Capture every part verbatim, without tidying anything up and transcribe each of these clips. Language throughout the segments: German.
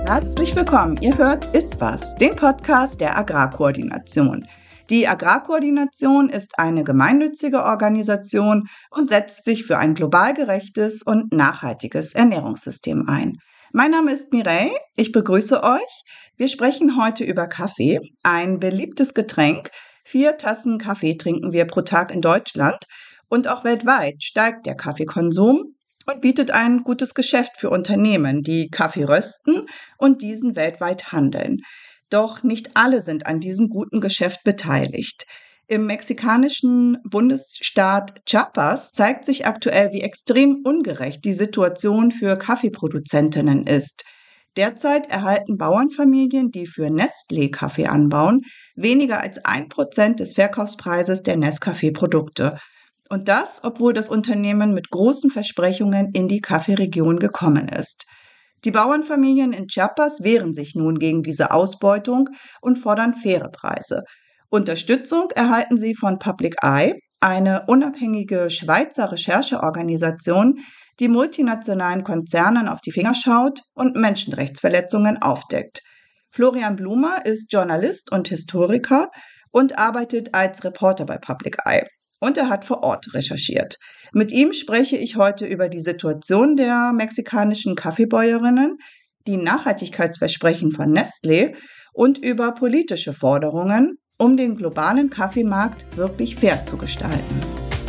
Herzlich willkommen. Ihr hört Ist was, den Podcast der Agrarkoordination. Die Agrarkoordination ist eine gemeinnützige Organisation und setzt sich für ein global gerechtes und nachhaltiges Ernährungssystem ein. Mein Name ist Mireille, ich begrüße euch. Wir sprechen heute über Kaffee, ein beliebtes Getränk. Vier Tassen Kaffee trinken wir pro Tag in Deutschland und auch weltweit steigt der Kaffeekonsum und bietet ein gutes Geschäft für Unternehmen, die Kaffee rösten und diesen weltweit handeln. Doch nicht alle sind an diesem guten Geschäft beteiligt. Im mexikanischen Bundesstaat Chiapas zeigt sich aktuell, wie extrem ungerecht die Situation für Kaffeeproduzentinnen ist. Derzeit erhalten Bauernfamilien, die für Nestlé Kaffee anbauen, weniger als ein Prozent des Verkaufspreises der Nescafé-Produkte. Und das, obwohl das Unternehmen mit großen Versprechungen in die Kaffeeregion gekommen ist. Die Bauernfamilien in Chiapas wehren sich nun gegen diese Ausbeutung und fordern faire Preise. Unterstützung erhalten sie von Public Eye, eine unabhängige Schweizer Rechercheorganisation, die multinationalen Konzernen auf die Finger schaut und Menschenrechtsverletzungen aufdeckt. Florian Blumer ist Journalist und Historiker und arbeitet als Reporter bei Public Eye. Und er hat vor Ort recherchiert. Mit ihm spreche ich heute über die Situation der mexikanischen Kaffeebäuerinnen, die Nachhaltigkeitsversprechen von Nestlé und über politische Forderungen, um den globalen Kaffeemarkt wirklich fair zu gestalten.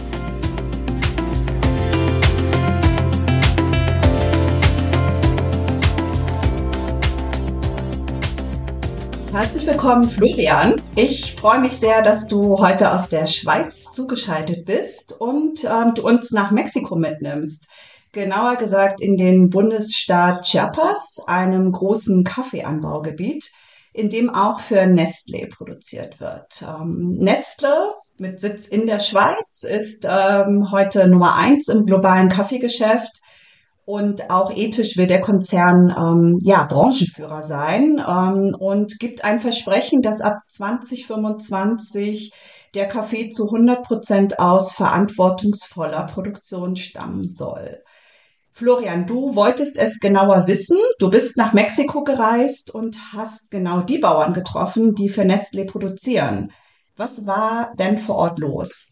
Herzlich willkommen, Florian. Ich freue mich sehr, dass du heute aus der Schweiz zugeschaltet bist und ähm, du uns nach Mexiko mitnimmst. Genauer gesagt in den Bundesstaat Chiapas, einem großen Kaffeeanbaugebiet, in dem auch für Nestlé produziert wird. Ähm, Nestlé mit Sitz in der Schweiz ist ähm, heute Nummer eins im globalen Kaffeegeschäft. Und auch ethisch will der Konzern ähm, ja, Branchenführer sein ähm, und gibt ein Versprechen, dass ab zwanzig fünfundzwanzig der Kaffee zu hundert Prozent aus verantwortungsvoller Produktion stammen soll. Florian, du wolltest es genauer wissen. Du bist nach Mexiko gereist und hast genau die Bauern getroffen, die für Nestlé produzieren. Was war denn vor Ort los?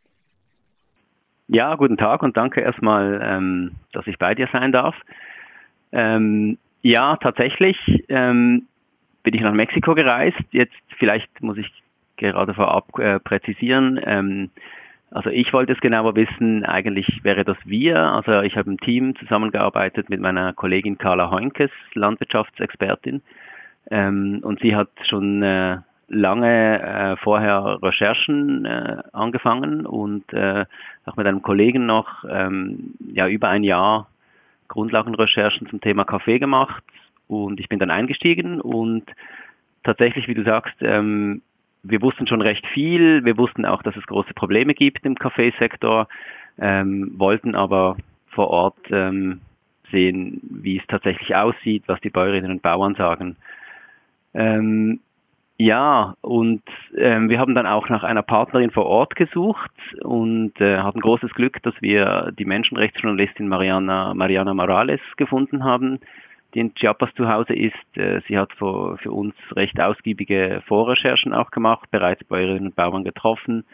Ja, guten Tag und danke erstmal, ähm, dass ich bei dir sein darf. Ähm, ja, tatsächlich ähm, bin ich nach Mexiko gereist. Jetzt vielleicht muss ich gerade vorab äh, präzisieren. Ähm, also ich wollte es genauer wissen, eigentlich wäre das wir. Also ich habe im Team zusammengearbeitet mit meiner Kollegin Carla Heunkes, Landwirtschaftsexpertin. Ähm, und sie hat schon äh, lange äh, vorher Recherchen äh, angefangen und äh, auch mit einem Kollegen noch ähm, ja über ein Jahr Grundlagenrecherchen zum Thema Kaffee gemacht und ich bin dann eingestiegen und tatsächlich, wie du sagst, ähm, wir wussten schon recht viel, wir wussten auch, dass es große Probleme gibt im Kaffeesektor, ähm, wollten aber vor Ort ähm, sehen, wie es tatsächlich aussieht, was die Bäuerinnen und Bauern sagen. Ähm, Ja, und ähm, wir haben dann auch nach einer Partnerin vor Ort gesucht und äh, hatten großes Glück, dass wir die Menschenrechtsjournalistin Mariana, Mariana Morales gefunden haben, die in Chiapas zu Hause ist. Äh, sie hat für, für uns recht ausgiebige Vorrecherchen auch gemacht, bereits Bäuerinnen und Bauern getroffen.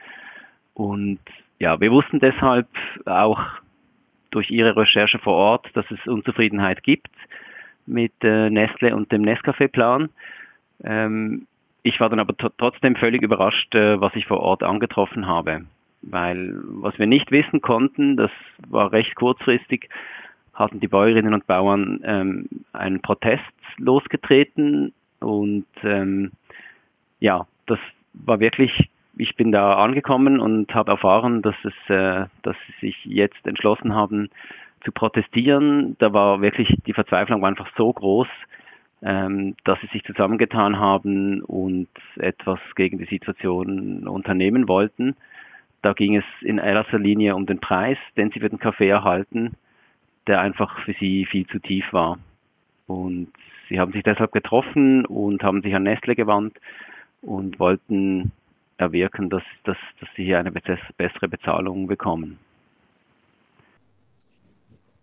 Und ja, wir wussten deshalb auch durch ihre Recherche vor Ort, dass es Unzufriedenheit gibt mit äh, Nestlé und dem Nescafé-Plan. Ähm, Ich war dann aber t- trotzdem völlig überrascht, äh, was ich vor Ort angetroffen habe. Weil was wir nicht wissen konnten, das war recht kurzfristig, hatten die Bäuerinnen und Bauern ähm, einen Protest losgetreten. Und ähm, ja, das war wirklich, ich bin da angekommen und habe erfahren, dass es, äh, dass sie sich jetzt entschlossen haben zu protestieren. Da war wirklich, die Verzweiflung war einfach so groß, ähm, dass sie sich zusammengetan haben und etwas gegen die Situation unternehmen wollten. Da ging es in erster Linie um den Preis, den sie für den Kaffee erhalten, der einfach für sie viel zu tief war. Und sie haben sich deshalb getroffen und haben sich an Nestlé gewandt und wollten erwirken, dass, dass, dass sie hier eine bessere Bezahlung bekommen.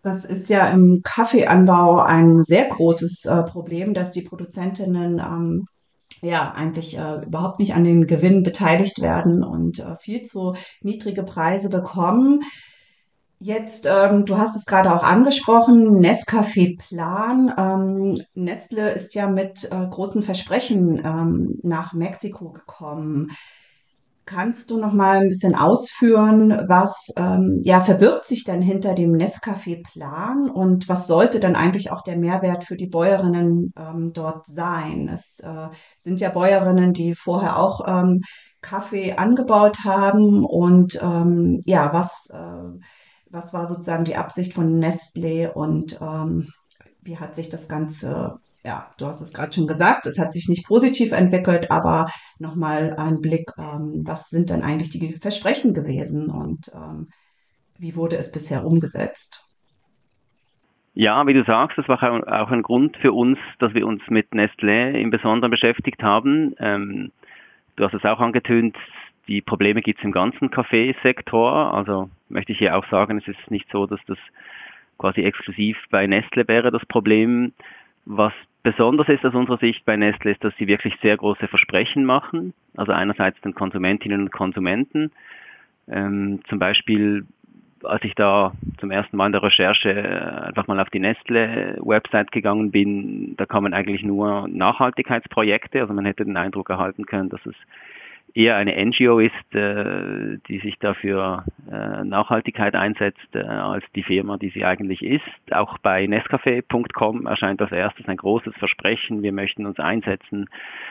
Das ist ja im Kaffeeanbau ein sehr großes äh, Problem, dass die Produzentinnen ähm, ja eigentlich äh, überhaupt nicht an den Gewinn beteiligt werden und äh, viel zu niedrige Preise bekommen. Jetzt, ähm, du hast es gerade auch angesprochen, Nescafé Plan. Ähm, Nestle ist ja mit äh, großen Versprechen ähm, nach Mexiko gekommen. Kannst du noch mal ein bisschen ausführen, was ähm, ja verbirgt sich denn hinter dem Nescafé-Plan und was sollte dann eigentlich auch der Mehrwert für die Bäuerinnen ähm, dort sein? Es äh, sind ja Bäuerinnen, die vorher auch ähm, Kaffee angebaut haben und ähm, ja, was, äh, was war sozusagen die Absicht von Nestlé und ähm, wie hat sich das Ganze, ja, du hast es gerade schon gesagt, es hat sich nicht positiv entwickelt, aber nochmal ein Blick, ähm, was sind denn eigentlich die Versprechen gewesen und ähm, wie wurde es bisher umgesetzt? Ja, wie du sagst, das war auch ein Grund für uns, dass wir uns mit Nestlé im Besonderen beschäftigt haben. Ähm, du hast es auch angetönt, die Probleme gibt es im ganzen Kaffeesektor. Also möchte ich hier auch sagen, es ist nicht so, dass das quasi exklusiv bei Nestlé wäre, das Problem. Was besonders ist aus unserer Sicht bei Nestlé ist, dass sie wirklich sehr große Versprechen machen. Also einerseits den Konsumentinnen und Konsumenten. Ähm, zum Beispiel, als ich da zum ersten Mal in der Recherche einfach mal auf die Nestle-Website gegangen bin, da kamen eigentlich nur Nachhaltigkeitsprojekte. Also man hätte den Eindruck erhalten können, dass es eher eine N G O ist, äh, die sich dafür äh, Nachhaltigkeit einsetzt, äh, als die Firma, die sie eigentlich ist. Auch bei Nescafé Punkt com erscheint als erstes ein großes Versprechen. Wir möchten uns einsetzen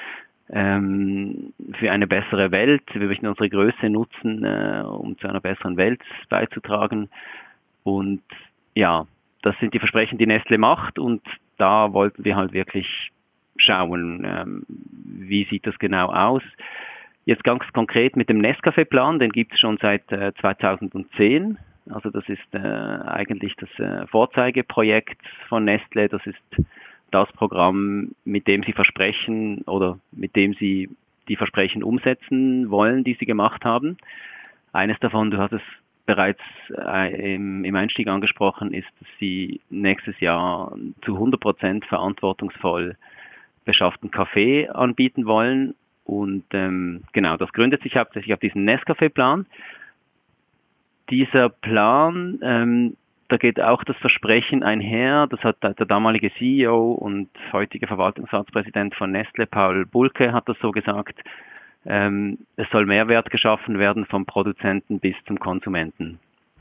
ähm, für eine bessere Welt. Wir möchten unsere Größe nutzen, äh, um zu einer besseren Welt beizutragen. Und ja, das sind die Versprechen, die Nestle macht. Und da wollten wir halt wirklich schauen, ähm, wie sieht das genau aus. Jetzt ganz konkret mit dem Nescafé-Plan, den gibt es schon seit äh, zweitausendzehn. Also das ist äh, eigentlich das äh, Vorzeigeprojekt von Nestle. Das ist das Programm, mit dem sie versprechen oder mit dem sie die Versprechen umsetzen wollen, die sie gemacht haben. Eines davon, du hast es bereits äh, im, im Einstieg angesprochen, ist, dass sie nächstes Jahr zu hundert Prozent verantwortungsvoll beschafften Kaffee anbieten wollen. Und ähm, genau, das gründet sich hauptsächlich auf diesen Nescafé-Plan. Dieser Plan, ähm, da geht auch das Versprechen einher, das hat der damalige C E O und heutige Verwaltungsratspräsident von Nestle, Paul Bulcke, hat das so gesagt, ähm, es soll Mehrwert geschaffen werden vom Produzenten bis zum Konsumenten.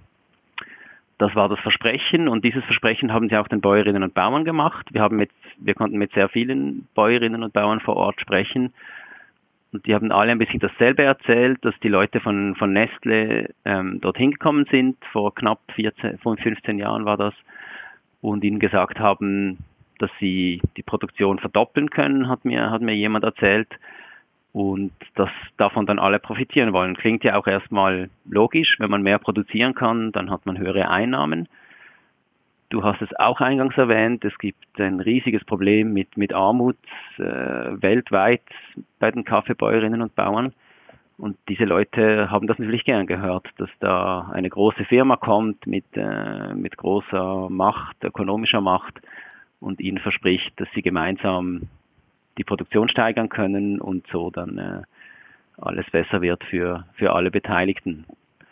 Das war das Versprechen und dieses Versprechen haben sie auch den Bäuerinnen und Bauern gemacht. Wir haben mit, wir konnten mit sehr vielen Bäuerinnen und Bauern vor Ort sprechen. Und die haben alle ein bisschen dasselbe erzählt, dass die Leute von, von Nestle ähm, dorthin gekommen sind, vor knapp vierzehn, fünfzehn Jahren war das, und ihnen gesagt haben, dass sie die Produktion verdoppeln können, hat mir, hat mir jemand erzählt, und dass davon dann alle profitieren wollen. Klingt ja auch erstmal logisch, wenn man mehr produzieren kann, dann hat man höhere Einnahmen. Du hast es auch eingangs erwähnt, es gibt ein riesiges Problem mit, mit Armut äh, weltweit bei den Kaffeebäuerinnen und Bauern. Und diese Leute haben das natürlich gern gehört, dass da eine große Firma kommt mit, äh, mit großer Macht, ökonomischer Macht, und ihnen verspricht, dass sie gemeinsam die Produktion steigern können und so dann äh, alles besser wird für, für alle Beteiligten.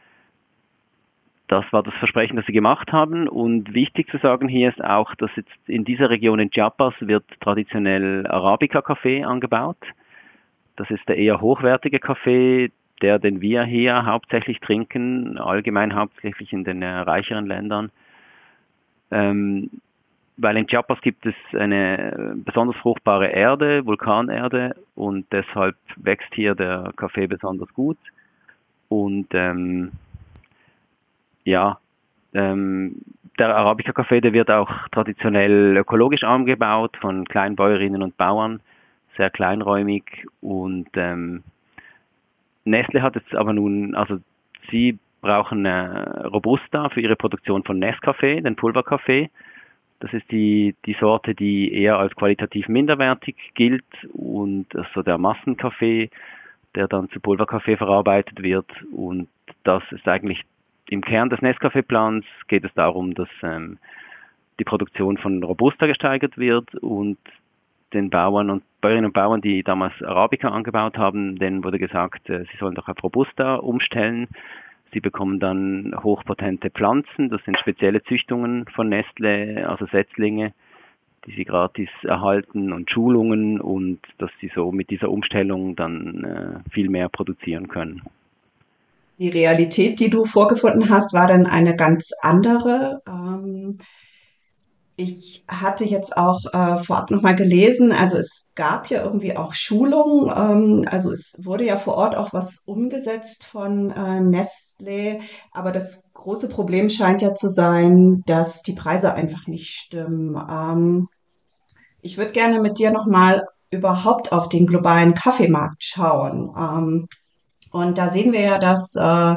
Das war das Versprechen, das sie gemacht haben. Und wichtig zu sagen hier ist auch, dass jetzt in dieser Region in Chiapas wird traditionell Arabica-Kaffee angebaut. Das ist der eher hochwertige Kaffee, der, den wir hier hauptsächlich trinken, allgemein hauptsächlich in den äh, reicheren Ländern. Ähm, weil in Chiapas gibt es eine besonders fruchtbare Erde, Vulkanerde, und deshalb wächst hier der Kaffee besonders gut. Und ähm, Ja, ähm, der Arabica-Kaffee, der wird auch traditionell ökologisch angebaut von kleinen Bäuerinnen und Bauern, sehr kleinräumig. Und ähm, Nestle hat jetzt aber nun, also sie brauchen äh, Robusta für ihre Produktion von Nescafé, den Pulverkaffee. Das ist die, die Sorte, die eher als qualitativ minderwertig gilt, und also der Massenkaffee, der dann zu Pulverkaffee verarbeitet wird. Und das ist eigentlich im Kern des Nescafé-Plans geht es darum, dass ähm, die Produktion von Robusta gesteigert wird und den Bauern und Bäuerinnen und Bauern, die damals Arabica angebaut haben, denen wurde gesagt, äh, sie sollen doch auf Robusta umstellen. Sie bekommen dann hochpotente Pflanzen, das sind spezielle Züchtungen von Nestle, also Setzlinge, die sie gratis erhalten und Schulungen und dass sie so mit dieser Umstellung dann äh, viel mehr produzieren können. Die Realität, die du vorgefunden hast, war dann eine ganz andere. Ähm, ich hatte jetzt auch äh, vorab nochmal gelesen, also es gab ja irgendwie auch Schulungen, ähm, also es wurde ja vor Ort auch was umgesetzt von äh, Nestlé, aber das große Problem scheint ja zu sein, dass die Preise einfach nicht stimmen. Ähm, ich würde gerne mit dir nochmal überhaupt auf den globalen Kaffeemarkt schauen. Ähm, und da sehen wir ja, dass äh,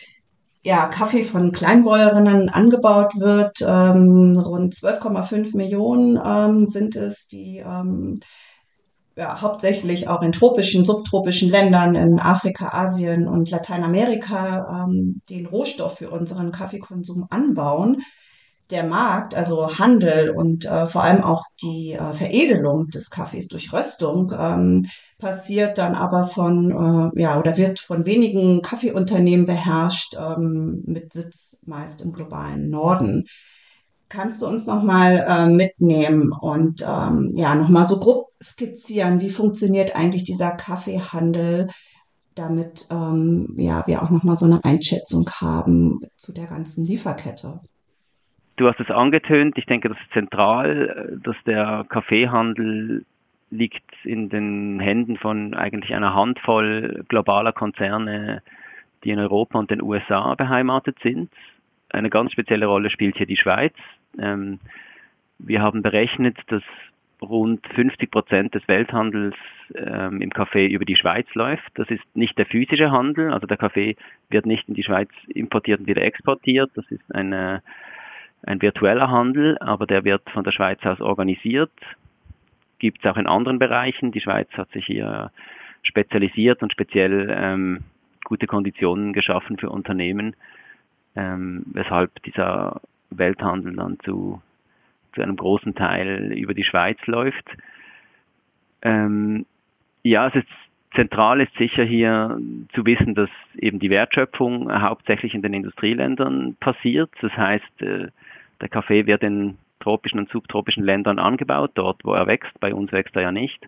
ja, Kaffee von Kleinbäuerinnen angebaut wird. Ähm, rund zwölf Komma fünf Millionen ähm, sind es, die ähm, ja, hauptsächlich auch in tropischen, subtropischen Ländern in Afrika, Asien und Lateinamerika ähm, den Rohstoff für unseren Kaffeekonsum anbauen. Der Markt, also Handel und äh, vor allem auch die äh, Veredelung des Kaffees durch Röstung, ähm, passiert dann aber von, äh, ja, oder wird von wenigen Kaffeeunternehmen beherrscht, ähm, mit Sitz meist im globalen Norden. Kannst du uns nochmal äh, mitnehmen und ähm, ja, nochmal so grob skizzieren, wie funktioniert eigentlich dieser Kaffeehandel, damit ähm, ja, wir auch nochmal so eine Einschätzung haben zu der ganzen Lieferkette? Du hast es angetönt, ich denke, das ist zentral, dass der Kaffeehandel liegt in den Händen von eigentlich einer Handvoll globaler Konzerne, die in Europa und den U S A beheimatet sind. Eine ganz spezielle Rolle spielt hier die Schweiz. Ähm, wir haben berechnet, dass rund fünfzig Prozent des Welthandels ähm, im Kaffee über die Schweiz läuft. Das ist nicht der physische Handel, also der Kaffee wird nicht in die Schweiz importiert und wieder exportiert. Das ist eine ein virtueller Handel, aber der wird von der Schweiz aus organisiert. Gibt es auch in anderen Bereichen. Die Schweiz hat sich hier spezialisiert und speziell ähm, gute Konditionen geschaffen für Unternehmen, ähm, weshalb dieser Welthandel dann zu, zu einem großen Teil über die Schweiz läuft. Ähm, ja, es ist zentral ist sicher hier zu wissen, dass eben die Wertschöpfung hauptsächlich in den Industrieländern passiert. Das heißt, der Kaffee wird in tropischen und subtropischen Ländern angebaut, dort wo er wächst. Bei uns wächst er ja nicht.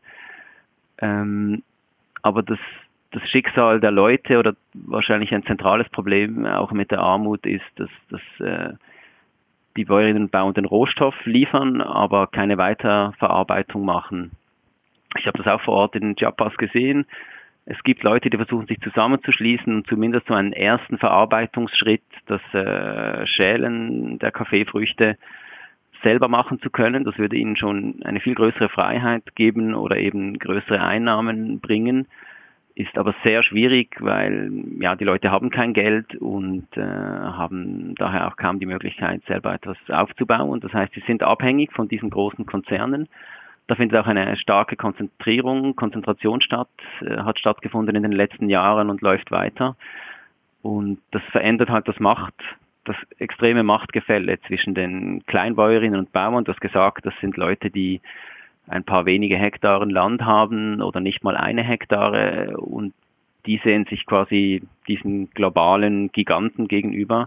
Ähm, aber das, das Schicksal der Leute oder wahrscheinlich ein zentrales Problem auch mit der Armut ist, dass, dass äh, die Bäuerinnen und Bauern den Rohstoff liefern, aber keine Weiterverarbeitung machen. Ich habe das auch vor Ort in Chiapas gesehen. Es gibt Leute, die versuchen, sich zusammenzuschließen und zumindest so einen ersten Verarbeitungsschritt, das äh, Schälen der Kaffeefrüchte selber machen zu können. Das würde ihnen schon eine viel größere Freiheit geben oder eben größere Einnahmen bringen. Ist aber sehr schwierig, weil ja die Leute haben kein Geld und äh, haben daher auch kaum die Möglichkeit, selber etwas aufzubauen. Das heißt, sie sind abhängig von diesen großen Konzernen. Da findet auch eine starke Konzentrierung, Konzentration statt, äh, hat stattgefunden in den letzten Jahren und läuft weiter. Und das verändert halt das Macht, das extreme Machtgefälle zwischen den Kleinbäuerinnen und Bauern. Du hast gesagt, das sind Leute, die ein paar wenige Hektaren Land haben oder nicht mal eine Hektare und die sehen sich quasi diesen globalen Giganten gegenüber.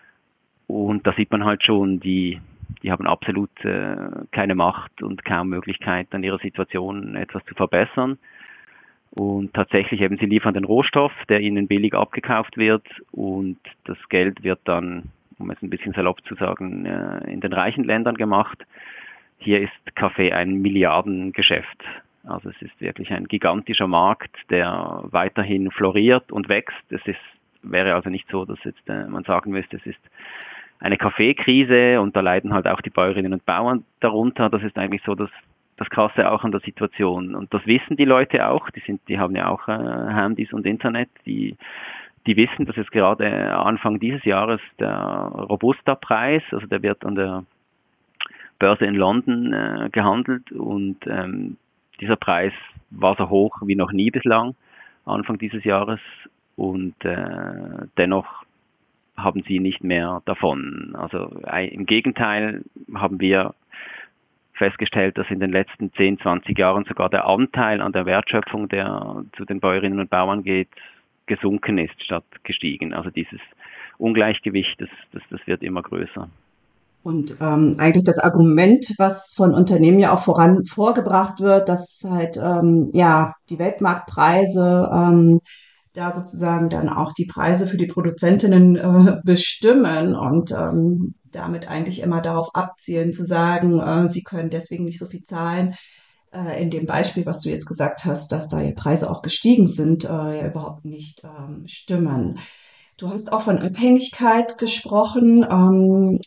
Und da sieht man halt schon, die Die haben absolut äh, keine Macht und kaum Möglichkeit, an ihrer Situation etwas zu verbessern. Und tatsächlich eben, sie liefern den Rohstoff, der ihnen billig abgekauft wird und das Geld wird dann, um es ein bisschen salopp zu sagen, äh, in den reichen Ländern gemacht. Hier ist Kaffee ein Milliardengeschäft. Also es ist wirklich ein gigantischer Markt, der weiterhin floriert und wächst. Es ist, wäre also nicht so, dass jetzt äh, man sagen müsste, es ist eine Kaffeekrise und da leiden halt auch die Bäuerinnen und Bauern darunter. Das ist eigentlich so das, das Krasse auch an der Situation. Und das wissen die Leute auch. Die sind, die haben ja auch äh, Handys und Internet. Die, die wissen, dass es gerade Anfang dieses Jahres der Robusta-Preis, also der wird an der Börse in London äh, gehandelt und ähm, dieser Preis war so hoch wie noch nie bislang Anfang dieses Jahres und äh, dennoch haben sie nicht mehr davon. Also im Gegenteil haben wir festgestellt, dass in den letzten zehn, zwanzig Jahren sogar der Anteil an der Wertschöpfung, der zu den Bäuerinnen und Bauern geht, gesunken ist statt gestiegen. Also dieses Ungleichgewicht, das, das, das wird immer größer. Und ähm, eigentlich das Argument, was von Unternehmen ja auch voran vorgebracht wird, dass halt ähm, ja die Weltmarktpreise ähm, da sozusagen dann auch die Preise für die Produzentinnen äh, bestimmen und ähm, damit eigentlich immer darauf abzielen zu sagen, äh, sie können deswegen nicht so viel zahlen. Äh, in dem Beispiel, was du jetzt gesagt hast, dass da die Preise auch gestiegen sind, äh, ja überhaupt nicht ähm, stimmen. Du hast auch von Abhängigkeit gesprochen. Ähm,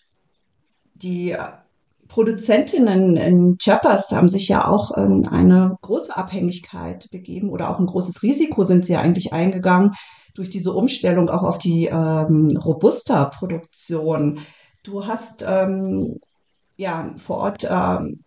die Produzentinnen in Chiapas haben sich ja auch in eine große Abhängigkeit begeben oder auch ein großes Risiko sind sie ja eigentlich eingegangen durch diese Umstellung auch auf die ähm, Robusta-Produktion. Du hast ähm, ja vor Ort ähm,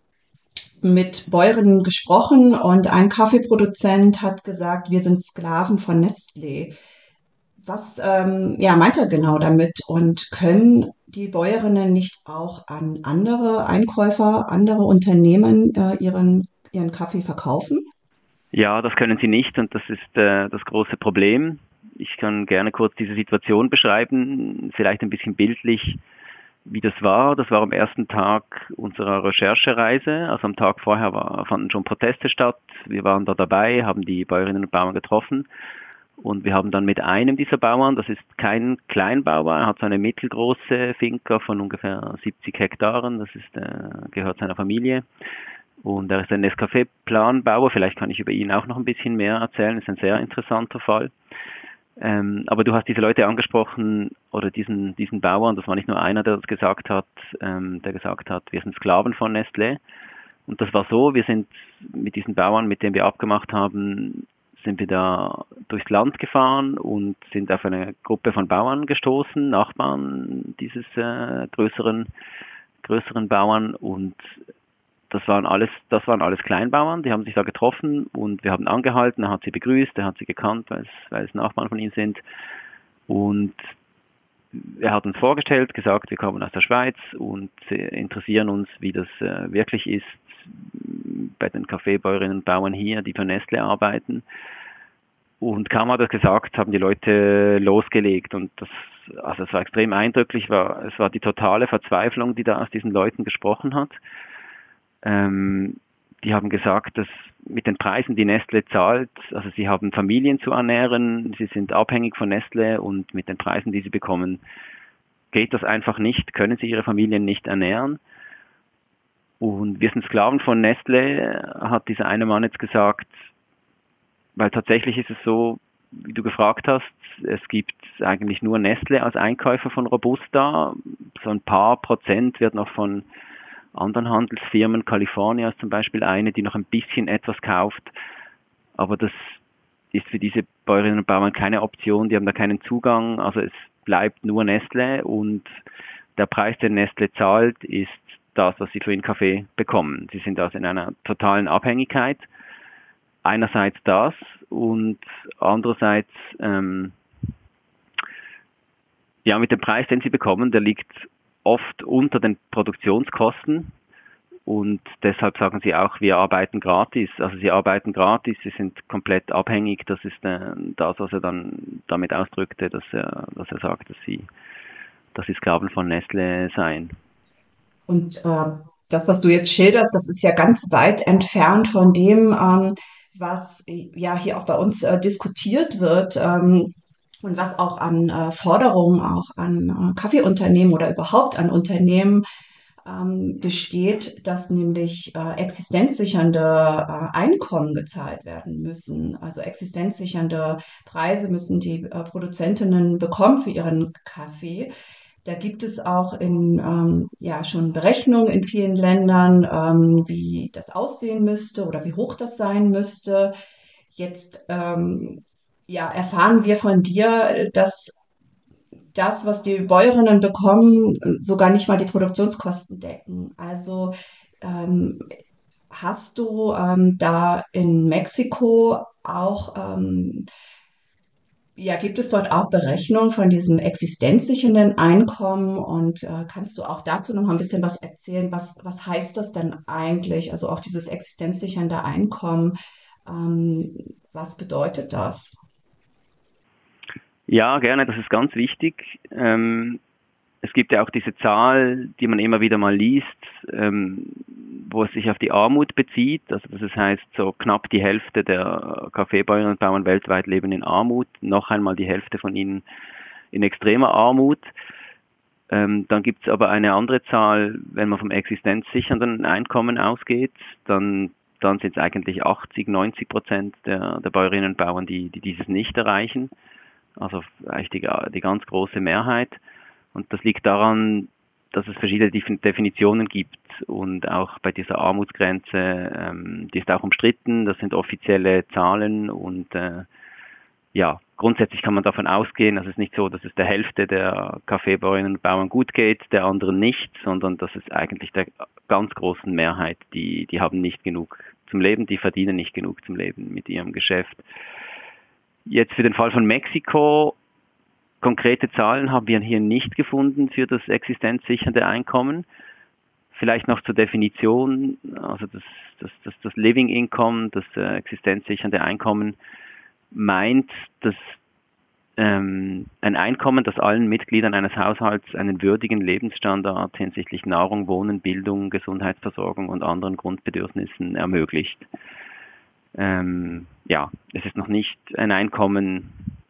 mit Bäuerinnen gesprochen und ein Kaffeeproduzent hat gesagt, wir sind Sklaven von Nestlé. Was ähm, ja, meint er genau damit? Und können die Bäuerinnen nicht auch an andere Einkäufer, andere Unternehmen äh, ihren, ihren Kaffee verkaufen? Ja, das können sie nicht und das ist äh, das große Problem. Ich kann gerne kurz diese Situation beschreiben, vielleicht ein bisschen bildlich, wie das war. Das war am ersten Tag unserer Recherchereise. Also am Tag vorher war, fanden schon Proteste statt. Wir waren da dabei, haben die Bäuerinnen und Bauern getroffen. Und wir haben dann mit einem dieser Bauern, das ist kein Kleinbauer, er hat so eine mittelgroße Finca von ungefähr siebzig Hektaren, das ist, äh, gehört seiner Familie. Und er ist ein Nescafé-Planbauer, vielleicht kann ich über ihn auch noch ein bisschen mehr erzählen, das ist ein sehr interessanter Fall. Ähm, aber du hast diese Leute angesprochen, oder diesen, diesen Bauern, das war nicht nur einer, der das gesagt hat, ähm, der gesagt hat, wir sind Sklaven von Nestlé. Und das war so, wir sind mit diesen Bauern, mit denen wir abgemacht haben, sind wir da durchs Land gefahren und sind auf eine Gruppe von Bauern gestoßen, Nachbarn dieses äh, größeren, größeren Bauern, und das waren alles, das waren alles Kleinbauern, die haben sich da getroffen und wir haben angehalten, er hat sie begrüßt, er hat sie gekannt, weil es, weil es Nachbarn von ihm sind, und er hat uns vorgestellt, gesagt, wir kommen aus der Schweiz und interessieren uns, wie das äh, wirklich ist bei den Kaffeebäuerinnen und Bauern hier, die für Nestlé arbeiten. Und kaum hat er gesagt, haben die Leute losgelegt, und das, also es war extrem eindrücklich, war, es war die totale Verzweiflung, die da aus diesen Leuten gesprochen hat. Ähm, die haben gesagt, dass mit den Preisen, die Nestlé zahlt, also sie haben Familien zu ernähren, sie sind abhängig von Nestlé, und mit den Preisen, die sie bekommen, geht das einfach nicht, können sie ihre Familien nicht ernähren. Und wir sind Sklaven von Nestlé, hat dieser eine Mann jetzt gesagt, weil tatsächlich ist es so, wie du gefragt hast, es gibt eigentlich nur Nestlé als Einkäufer von Robusta. So ein paar Prozent wird noch von anderen Handelsfirmen, California ist zum Beispiel eine, die noch ein bisschen etwas kauft. Aber das ist für diese Bäuerinnen und Bauern keine Option, die haben da keinen Zugang. Also es bleibt nur Nestlé, und der Preis, den Nestlé zahlt, ist das, was sie für den Kaffee bekommen. Sie sind also in einer totalen Abhängigkeit. Einerseits das und andererseits, ähm, ja, mit dem Preis, den sie bekommen, der liegt oft unter den Produktionskosten, und deshalb sagen sie auch, wir arbeiten gratis. Also sie arbeiten gratis, sie sind komplett abhängig. Das ist äh, das, was er dann damit ausdrückte, dass er, dass er sagt, dass sie, dass sie Sklaven von Nestlé seien. Und äh, das, was du jetzt schilderst, das ist ja ganz weit entfernt von dem, ähm, was ja hier auch bei uns äh, diskutiert wird, ähm, und was auch an äh, Forderungen auch an äh, Kaffeeunternehmen oder überhaupt an Unternehmen ähm, besteht, dass nämlich äh, existenzsichernde äh, Einkommen gezahlt werden müssen. Also existenzsichernde Preise müssen die äh, Produzentinnen bekommen für ihren Kaffee. Da gibt es auch in, ähm, ja, schon Berechnungen in vielen Ländern, ähm, wie das aussehen müsste oder wie hoch das sein müsste. Jetzt ähm, ja, erfahren wir von dir, dass das, was die Bäuerinnen bekommen, sogar nicht mal die Produktionskosten decken. Also ähm, hast du ähm, da in Mexiko auch ähm, Ja, gibt es dort auch Berechnungen von diesem existenzsichernden Einkommen und äh, kannst du auch dazu noch mal ein bisschen was erzählen? Was, was heißt das denn eigentlich? Also auch dieses existenzsichernde Einkommen, ähm, was bedeutet das? Ja, gerne, das ist ganz wichtig. Ähm, es gibt ja auch diese Zahl, die man immer wieder mal liest, ähm, wo es sich auf die Armut bezieht. Also das heißt, so knapp die Hälfte der Kaffeebäuerinnen und Bauern weltweit leben in Armut, noch einmal die Hälfte von ihnen in extremer Armut. Ähm, dann gibt es aber eine andere Zahl, wenn man vom existenzsichernden Einkommen ausgeht, dann, dann sind es eigentlich achtzig, neunzig Prozent der, der Bäuerinnen und Bauern, die, die dieses nicht erreichen. Also eigentlich die, die ganz große Mehrheit. Und das liegt daran, dass es verschiedene Definitionen gibt und auch bei dieser Armutsgrenze, ähm, die ist auch umstritten, das sind offizielle Zahlen und äh, ja, grundsätzlich kann man davon ausgehen, dass es nicht so, dass es der Hälfte der Kaffeebäuerinnen und Bauern gut geht, der anderen nicht, sondern dass es eigentlich der ganz großen Mehrheit, die, die haben nicht genug zum Leben, die verdienen nicht genug zum Leben mit ihrem Geschäft. Jetzt für den Fall von Mexiko, konkrete Zahlen haben wir hier nicht gefunden für das existenzsichernde Einkommen. Vielleicht noch zur Definition, also das, das, das, das Living Income, das äh, existenzsichernde Einkommen meint, dass ähm, ein Einkommen, das allen Mitgliedern eines Haushalts einen würdigen Lebensstandard hinsichtlich Nahrung, Wohnen, Bildung, Gesundheitsversorgung und anderen Grundbedürfnissen ermöglicht. Ähm, ja, es ist noch nicht ein Einkommen,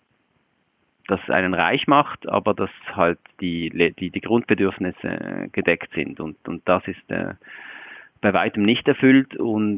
das einen reich macht, aber dass halt die, die, die Grundbedürfnisse gedeckt sind. Und, und das ist äh, bei weitem nicht erfüllt. Und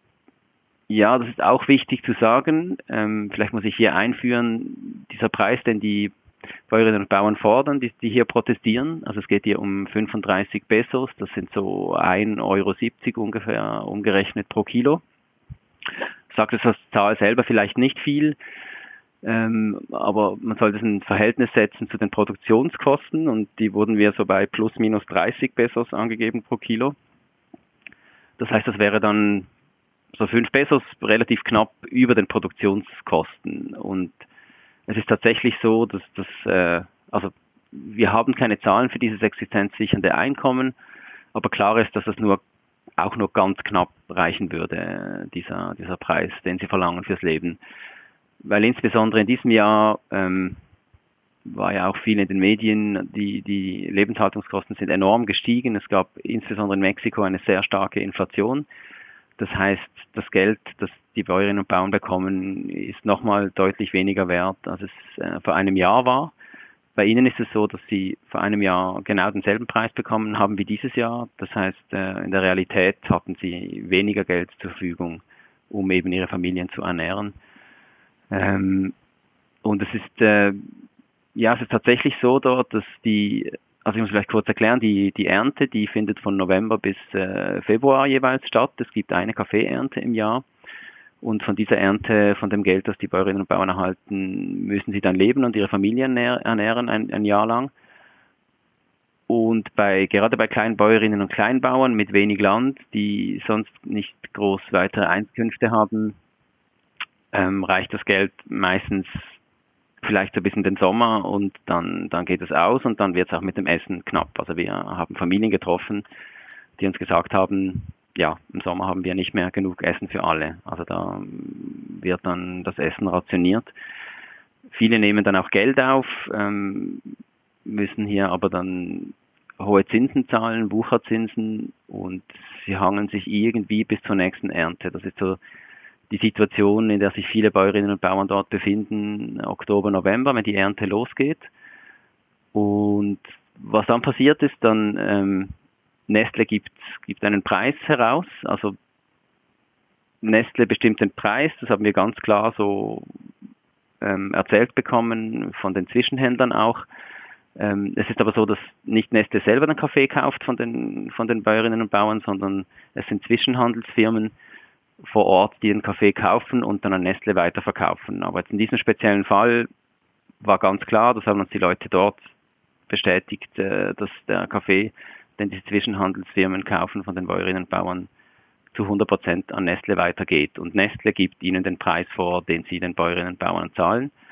ja, das ist auch wichtig zu sagen. Ähm, vielleicht muss ich hier einführen, dieser Preis, den die Bäuerinnen und Bauern fordern, die, die hier protestieren. Also es geht hier um fünfunddreißig Pesos, das sind so ein Euro siebzig ungefähr umgerechnet pro Kilo. Sagt es als Zahl selber vielleicht nicht viel, ähm, aber man soll das in Verhältnis setzen zu den Produktionskosten und die wurden wir so bei plus minus dreißig Pesos angegeben pro Kilo. Das heißt, das wäre dann so fünf Pesos relativ knapp über den Produktionskosten und es ist tatsächlich so, dass das, äh, also wir haben keine Zahlen für dieses existenzsichernde Einkommen, aber klar ist, dass es nur auch nur ganz knapp reichen würde, dieser, dieser Preis, den sie verlangen fürs Leben. Weil insbesondere in diesem Jahr ähm, war ja auch viel in den Medien, die, die Lebenshaltungskosten sind enorm gestiegen. Es gab insbesondere in Mexiko eine sehr starke Inflation. Das heißt, das Geld, das die Bäuerinnen und Bauern bekommen, ist nochmal deutlich weniger wert, als es äh, vor einem Jahr war. Bei Ihnen ist es so, dass Sie vor einem Jahr genau denselben Preis bekommen haben wie dieses Jahr. Das heißt, äh, in der Realität hatten Sie weniger Geld zur Verfügung, um eben Ihre Familien zu ernähren. Ähm, und es ist, äh, ja, es ist tatsächlich so dort, dass die, also ich muss vielleicht kurz erklären, die, die Ernte, die findet von November bis äh, Februar jeweils statt. Es gibt eine Kaffeeernte im Jahr. Und von dieser Ernte, von dem Geld, das die Bäuerinnen und Bauern erhalten, müssen sie dann leben und ihre Familien ernähren ein, ein Jahr lang. Und bei, gerade bei kleinen Bäuerinnen und Kleinbauern mit wenig Land, die sonst nicht groß weitere Einkünfte haben, ähm, reicht das Geld meistens vielleicht so bis in den Sommer und dann, dann geht es aus und dann wird es auch mit dem Essen knapp. Also wir haben Familien getroffen, die uns gesagt haben, ja, im Sommer haben wir nicht mehr genug Essen für alle. Also da wird dann das Essen rationiert. Viele nehmen dann auch Geld auf, ähm, müssen hier aber dann hohe Zinsen zahlen, Wucherzinsen und sie hangen sich irgendwie bis zur nächsten Ernte. Das ist so die Situation, in der sich viele Bäuerinnen und Bauern dort befinden, Oktober, November, wenn die Ernte losgeht. Und was dann passiert ist, dann ähm, Nestle gibt, gibt einen Preis heraus, also Nestle bestimmt den Preis, das haben wir ganz klar so ähm, erzählt bekommen von den Zwischenhändlern auch. Ähm, es ist aber so, dass nicht Nestle selber den Kaffee kauft von den, von den Bäuerinnen und Bauern, sondern es sind Zwischenhandelsfirmen vor Ort, die den Kaffee kaufen und dann an Nestle weiterverkaufen. Aber jetzt in diesem speziellen Fall war ganz klar, das haben uns die Leute dort bestätigt, äh, dass der Kaffee, den die Zwischenhandelsfirmen kaufen von den Bäuerinnen und Bauern, zu hundert Prozent an Nestle weitergeht. Und Nestle gibt ihnen den Preis vor, den sie den Bäuerinnen und Bauern zahlen.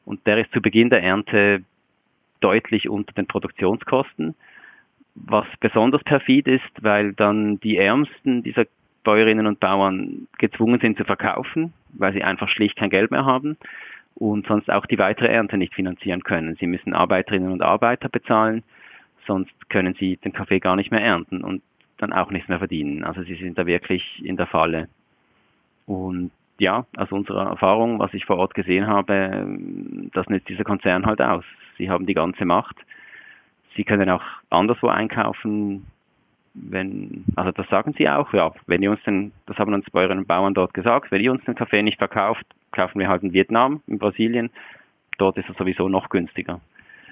Und der ist zu Beginn der Ernte deutlich unter den Produktionskosten, was besonders perfid ist, weil dann die Ärmsten dieser Bäuerinnen und Bauern gezwungen sind zu verkaufen, weil sie einfach schlicht kein Geld mehr haben und sonst auch die weitere Ernte nicht finanzieren können. Sie müssen Arbeiterinnen und Arbeiter bezahlen, sonst können sie den Kaffee gar nicht mehr ernten und dann auch nichts mehr verdienen. Also sie sind da wirklich in der Falle. Und ja, aus unserer Erfahrung, was ich vor Ort gesehen habe, das nützt dieser Konzern halt aus. Sie haben die ganze Macht. Sie können auch anderswo einkaufen, wenn, also das sagen sie auch, ja, wenn ihr uns den, das haben uns Bäuerinnen und Bauern dort gesagt, wenn ihr uns den Kaffee nicht verkauft, kaufen wir halt in Vietnam, in Brasilien, dort ist es sowieso noch günstiger.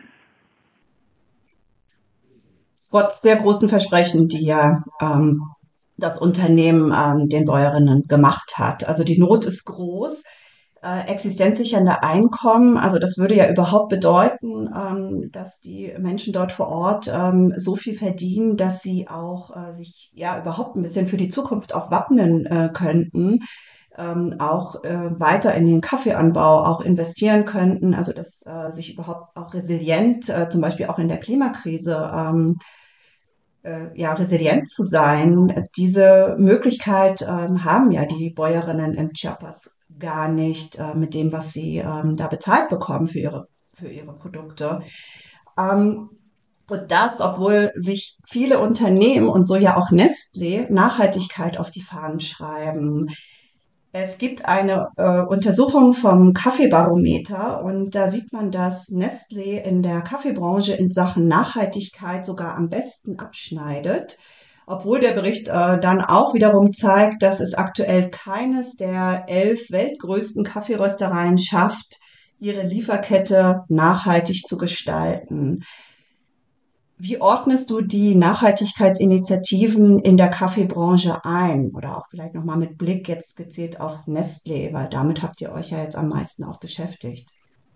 Trotz der großen Versprechen, die ja ähm, das Unternehmen ähm, den Bäuerinnen gemacht hat. Also die Not ist groß. Äh, existenzsichernde Einkommen, also das würde ja überhaupt bedeuten, ähm, dass die Menschen dort vor Ort ähm, so viel verdienen, dass sie auch äh, sich ja überhaupt ein bisschen für die Zukunft auch wappnen äh, könnten, ähm, auch äh, weiter in den Kaffeeanbau auch investieren könnten, also dass äh, sich überhaupt auch resilient, äh, zum Beispiel auch in der Klimakrise, ähm, äh, ja, resilient zu sein. Diese Möglichkeit ähm, haben ja die Bäuerinnen im Chiapas gar nicht äh, mit dem, was sie ähm, da bezahlt bekommen für ihre, für ihre Produkte. Ähm, und das, obwohl sich viele Unternehmen und so ja auch Nestlé Nachhaltigkeit auf die Fahnen schreiben. Es gibt eine äh, Untersuchung vom Kaffeebarometer und da sieht man, dass Nestlé in der Kaffeebranche in Sachen Nachhaltigkeit sogar am besten abschneidet, obwohl der Bericht äh, dann auch wiederum zeigt, dass es aktuell keines der elf weltgrößten Kaffeeröstereien schafft, ihre Lieferkette nachhaltig zu gestalten. Wie ordnest du die Nachhaltigkeitsinitiativen in der Kaffeebranche ein? Oder auch vielleicht nochmal mit Blick jetzt gezielt auf Nestlé, weil damit habt ihr euch ja jetzt am meisten auch beschäftigt.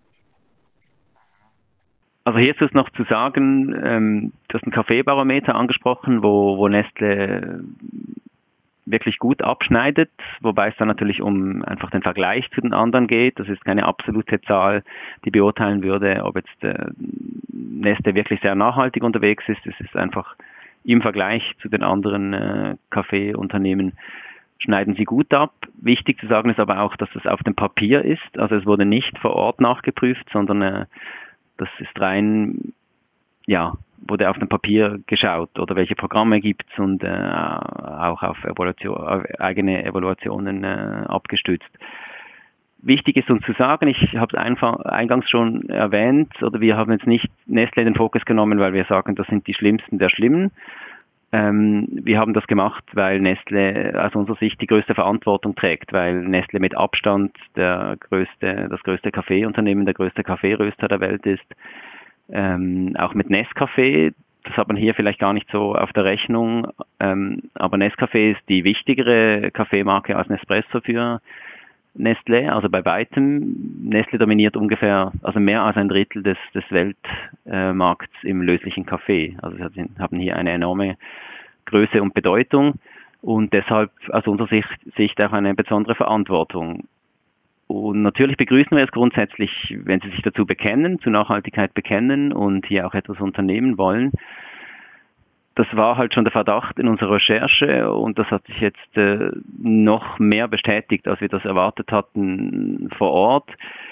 Also hierzu ist noch zu sagen, ähm, du hast einen Kaffeebarometer angesprochen, wo, wo Nestle wirklich gut abschneidet, wobei es dann natürlich um einfach den Vergleich zu den anderen geht. Das ist keine absolute Zahl, die beurteilen würde, ob jetzt äh, Nestle wirklich sehr nachhaltig unterwegs ist. Es ist einfach im Vergleich zu den anderen äh, Kaffeeunternehmen schneiden sie gut ab. Wichtig zu sagen ist aber auch, dass das auf dem Papier ist. Also es wurde nicht vor Ort nachgeprüft, sondern äh, das ist rein, ja, wurde auf dem Papier geschaut oder welche Programme gibt es und äh, auch auf, Evaluation, auf eigene Evaluationen äh, abgestützt. Wichtig ist uns zu sagen, ich habe es eingangs schon erwähnt, oder wir haben jetzt nicht Nestlé in den Fokus genommen, weil wir sagen, das sind die Schlimmsten der Schlimmen. Ähm, wir haben das gemacht, weil Nestlé aus unserer Sicht die größte Verantwortung trägt, weil Nestlé mit Abstand der größte, das größte Kaffeeunternehmen, der größte Kaffeeröster der Welt ist. Ähm, auch mit Nescafé, das hat man hier vielleicht gar nicht so auf der Rechnung, ähm, aber Nescafé ist die wichtigere Kaffeemarke als Nespresso für Nestlé, also bei weitem. Nestlé dominiert ungefähr, also mehr als ein Drittel des, des Weltmarkts äh, im löslichen Kaffee. Also sie haben hier eine enorme Größe und Bedeutung und deshalb aus unserer Sicht, Sicht auch eine besondere Verantwortung. Und natürlich begrüßen wir es grundsätzlich, wenn Sie sich dazu bekennen, zu Nachhaltigkeit bekennen und hier auch etwas unternehmen wollen. Das war halt schon der Verdacht in unserer Recherche und das hat sich jetzt äh, noch mehr bestätigt, als wir das erwartet hatten vor Ort.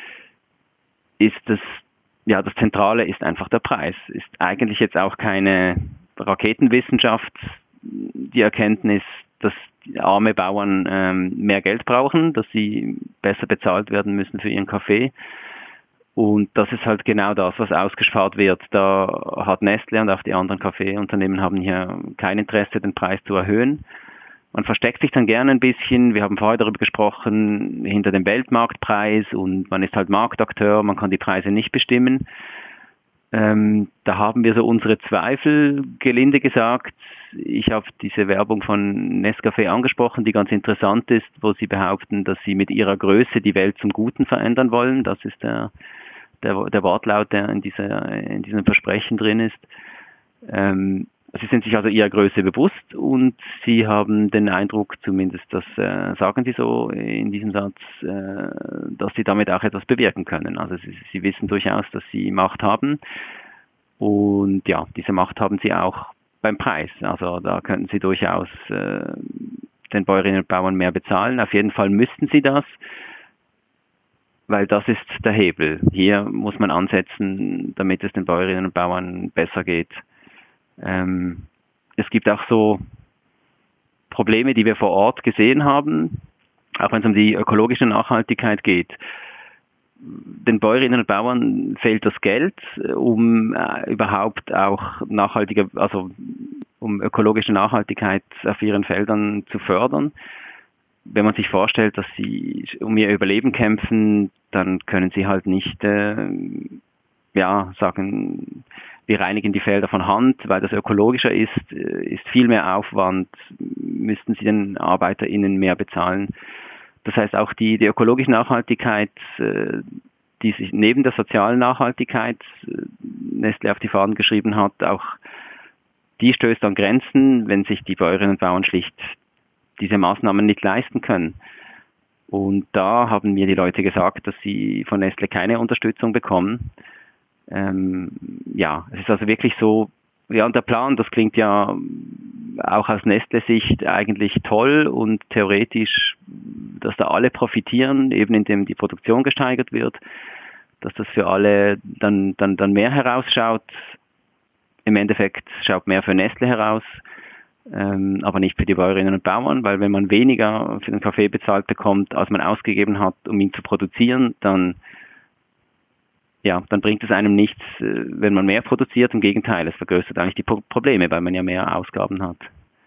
Ist das, ja, das Zentrale ist einfach der Preis. Ist eigentlich jetzt auch keine Raketenwissenschaft, die Erkenntnis, dass arme Bauern ähm, mehr Geld brauchen, dass sie besser bezahlt werden müssen für ihren Kaffee. Und das ist halt genau das, was ausgespart wird. Da hat Nestlé und auch die anderen Kaffeeunternehmen haben hier kein Interesse, den Preis zu erhöhen. Man versteckt sich dann gerne ein bisschen. Wir haben vorher darüber gesprochen, hinter dem Weltmarktpreis und man ist halt Marktakteur, man kann die Preise nicht bestimmen. Ähm, da haben wir so unsere Zweifel, gelinde gesagt. Ich habe diese Werbung von Nescafé angesprochen, die ganz interessant ist, wo sie behaupten, dass sie mit ihrer Größe die Welt zum Guten verändern wollen. Das ist der, der, der Wortlaut, der in, dieser, in diesem Versprechen drin ist. Ähm, Sie sind sich also ihrer Größe bewusst und Sie haben den Eindruck, zumindest das äh, sagen Sie so in diesem Satz, äh, dass Sie damit auch etwas bewirken können. Also Sie, Sie wissen durchaus, dass Sie Macht haben und ja, diese Macht haben Sie auch beim Preis. Also da könnten Sie durchaus äh, den Bäuerinnen und Bauern mehr bezahlen. Auf jeden Fall müssten Sie das, weil das ist der Hebel. Hier muss man ansetzen, damit es den Bäuerinnen und Bauern besser geht. Ähm, es gibt auch so Probleme, die wir vor Ort gesehen haben, auch wenn es um die ökologische Nachhaltigkeit geht. Den Bäuerinnen und Bauern fehlt das Geld, um äh, überhaupt auch nachhaltige, also um ökologische Nachhaltigkeit auf ihren Feldern zu fördern. Wenn man sich vorstellt, dass sie um ihr Überleben kämpfen, dann können sie halt nicht äh, ja, sagen, wir reinigen die Felder von Hand, weil das ökologischer ist, ist viel mehr Aufwand, müssten sie den ArbeiterInnen mehr bezahlen. Das heißt, auch die, die ökologische Nachhaltigkeit, die sich neben der sozialen Nachhaltigkeit Nestlé auf die Fahnen geschrieben hat, auch die stößt an Grenzen, wenn sich die Bäuerinnen und Bauern schlicht diese Maßnahmen nicht leisten können. Und da haben mir die Leute gesagt, dass sie von Nestlé keine Unterstützung bekommen. Ähm, ja, es ist also wirklich so, ja, und der Plan, das klingt ja auch aus Nestlé-Sicht eigentlich toll und theoretisch, dass da alle profitieren, eben indem die Produktion gesteigert wird, dass das für alle dann, dann, dann mehr herausschaut. Im Endeffekt schaut mehr für Nestlé heraus, ähm, aber nicht für die Bäuerinnen und Bauern, weil wenn man weniger für den Kaffee bezahlt bekommt, als man ausgegeben hat, um ihn zu produzieren, dann ja, dann bringt es einem nichts, wenn man mehr produziert. Im Gegenteil, es vergrößert eigentlich die Probleme, weil man ja mehr Ausgaben hat.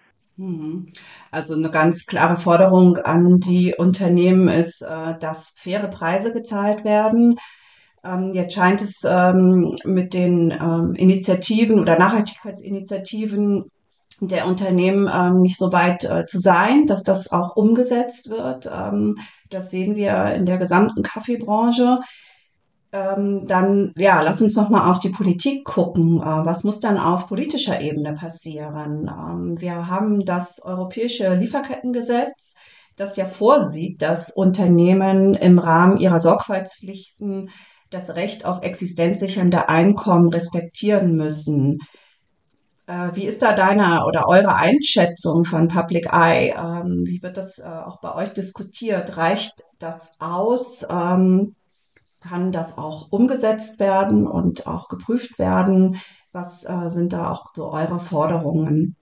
Also eine ganz klare Forderung an die Unternehmen ist, dass faire Preise gezahlt werden. Jetzt scheint es mit den Initiativen oder Nachhaltigkeitsinitiativen der Unternehmen nicht so weit zu sein, dass das auch umgesetzt wird. Das sehen wir in der gesamten Kaffeebranche. Ähm, dann, ja, lass uns noch mal auf die Politik gucken. Äh, was muss dann auf politischer Ebene passieren? Ähm, wir haben das Europäische Lieferkettengesetz, das ja vorsieht, dass Unternehmen im Rahmen ihrer Sorgfaltspflichten das Recht auf existenzsichernde Einkommen respektieren müssen. Äh, wie ist da deine oder eure Einschätzung von Public Eye? Ähm, wie wird das äh, auch bei euch diskutiert? Reicht das aus? Ähm, Kann das auch umgesetzt werden und auch geprüft werden? Was äh, sind da auch so eure Forderungen?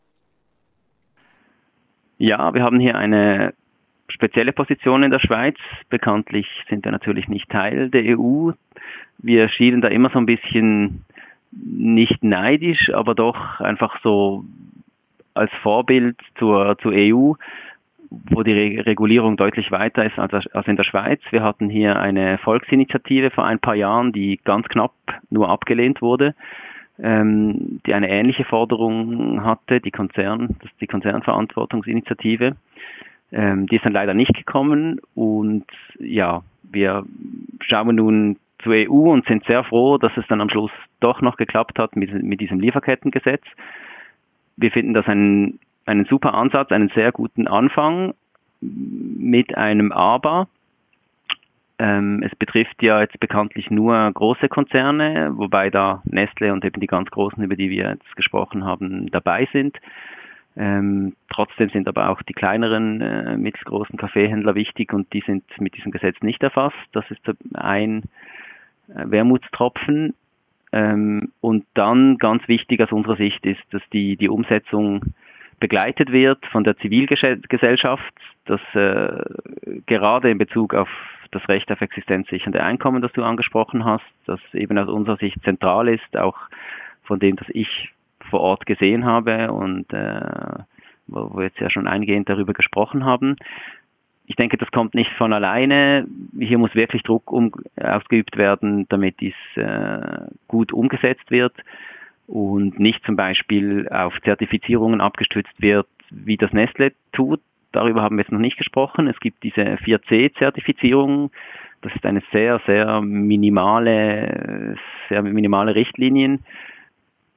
Ja, wir haben hier eine spezielle Position in der Schweiz. Bekanntlich sind wir natürlich nicht Teil der E U. Wir schielen da immer so ein bisschen nicht neidisch, aber doch einfach so als Vorbild zur, zur E U, wo die Re- Regulierung deutlich weiter ist als, als in der Schweiz. Wir hatten hier eine Volksinitiative vor ein paar Jahren, die ganz knapp nur abgelehnt wurde, ähm, die eine ähnliche Forderung hatte, die Konzern, das ist die Konzernverantwortungsinitiative. Ähm, die ist dann leider nicht gekommen und ja, wir schauen nun zur E U und sind sehr froh, dass es dann am Schluss doch noch geklappt hat mit, mit diesem Lieferkettengesetz. Wir finden das einen einen super Ansatz, einen sehr guten Anfang mit einem Aber. Ähm, es betrifft ja jetzt bekanntlich nur große Konzerne, wobei da Nestlé und eben die ganz großen, über die wir jetzt gesprochen haben, dabei sind. Ähm, trotzdem sind aber auch die kleineren, äh, mittelgroßen Kaffeehändler wichtig und die sind mit diesem Gesetz nicht erfasst. Das ist ein äh, Wermutstropfen. Ähm, und dann ganz wichtig aus unserer Sicht ist, dass die, die Umsetzung begleitet wird von der Zivilgesellschaft, dass äh, gerade in Bezug auf das Recht auf existenzsichernde Einkommen, das du angesprochen hast, das eben aus unserer Sicht zentral ist, auch von dem, das ich vor Ort gesehen habe und äh, wo wir jetzt ja schon eingehend darüber gesprochen haben. Ich denke, das kommt nicht von alleine. Hier muss wirklich Druck um, ausgeübt werden, damit dies äh, gut umgesetzt wird und nicht zum Beispiel auf Zertifizierungen abgestützt wird, wie das Nestlé tut. Darüber haben wir jetzt noch nicht gesprochen. Es gibt diese vier C Zertifizierung. Das ist eine sehr, sehr minimale, sehr minimale Richtlinien,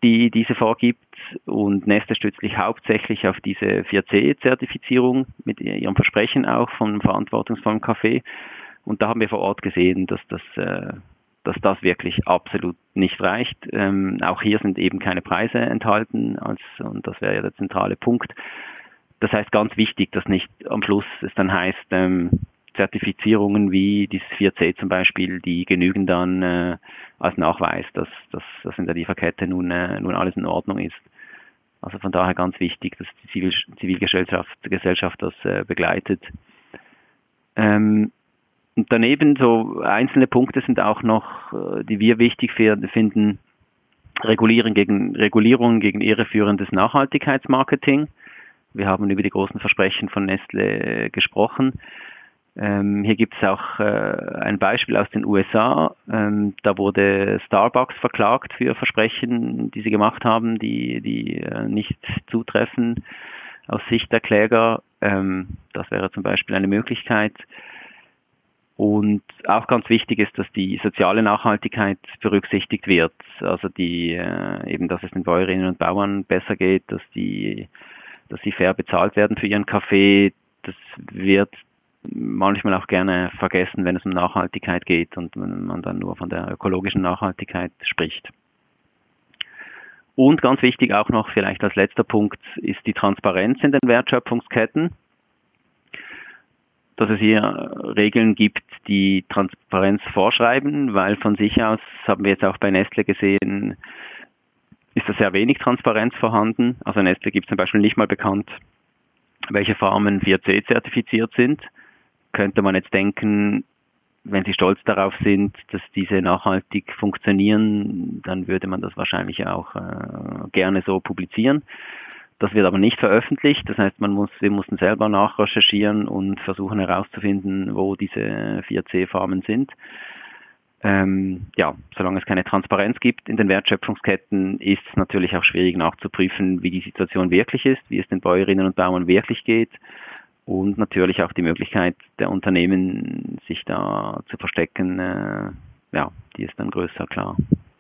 die diese vorgibt, und Nestle stützt sich hauptsächlich auf diese vier C-Zertifizierung mit ihrem Versprechen auch von verantwortungsvollem Kaffee. Und da haben wir vor Ort gesehen, dass das, äh, dass das wirklich absolut nicht reicht. Ähm, auch hier sind eben keine Preise enthalten, als, und das wäre ja der zentrale Punkt. Das heißt, ganz wichtig, dass nicht am Schluss es dann heißt, ähm, Zertifizierungen wie dieses vier C zum Beispiel, die genügen dann äh, als Nachweis, dass, dass, dass in der Lieferkette nun, äh, nun alles in Ordnung ist. Also von daher ganz wichtig, dass die Zivil Zivilgesellschaft Gesellschaft das äh, begleitet. Ähm, und daneben so einzelne Punkte sind auch noch, äh, die wir wichtig finden, Regulierung gegen, Regulierung gegen irreführendes Nachhaltigkeitsmarketing. Wir haben über die großen Versprechen von Nestle gesprochen. Ähm, hier gibt es auch äh, ein Beispiel aus den U S A. Ähm, da wurde Starbucks verklagt für Versprechen, die sie gemacht haben, die, die äh, nicht zutreffen aus Sicht der Kläger. Ähm, das wäre zum Beispiel eine Möglichkeit. Und auch ganz wichtig ist, dass die soziale Nachhaltigkeit berücksichtigt wird. Also die äh, eben, dass es den Bäuerinnen und Bauern besser geht, dass die, dass sie fair bezahlt werden für ihren Kaffee. Das wird manchmal auch gerne vergessen, wenn es um Nachhaltigkeit geht und wenn man dann nur von der ökologischen Nachhaltigkeit spricht. Und ganz wichtig auch noch, vielleicht als letzter Punkt, ist die Transparenz in den Wertschöpfungsketten. Dass es hier Regeln gibt, die Transparenz vorschreiben, weil von sich aus, haben wir jetzt auch bei Nestle gesehen, ist da sehr wenig Transparenz vorhanden. Also Nestle gibt zum Beispiel nicht mal bekannt, welche Farmen vier C zertifiziert sind. Könnte man jetzt denken, wenn sie stolz darauf sind, dass diese nachhaltig funktionieren, dann würde man das wahrscheinlich auch äh, gerne so publizieren. Das wird aber nicht veröffentlicht. Das heißt, man muss, wir mussten selber nachrecherchieren und versuchen herauszufinden, wo diese vier C Farmen sind. Ähm, ja, solange es keine Transparenz gibt in den Wertschöpfungsketten, ist es natürlich auch schwierig nachzuprüfen, wie die Situation wirklich ist, wie es den Bäuerinnen und Bauern wirklich geht. Und natürlich auch die Möglichkeit der Unternehmen, sich da zu verstecken, äh, ja, die ist dann größer, klar.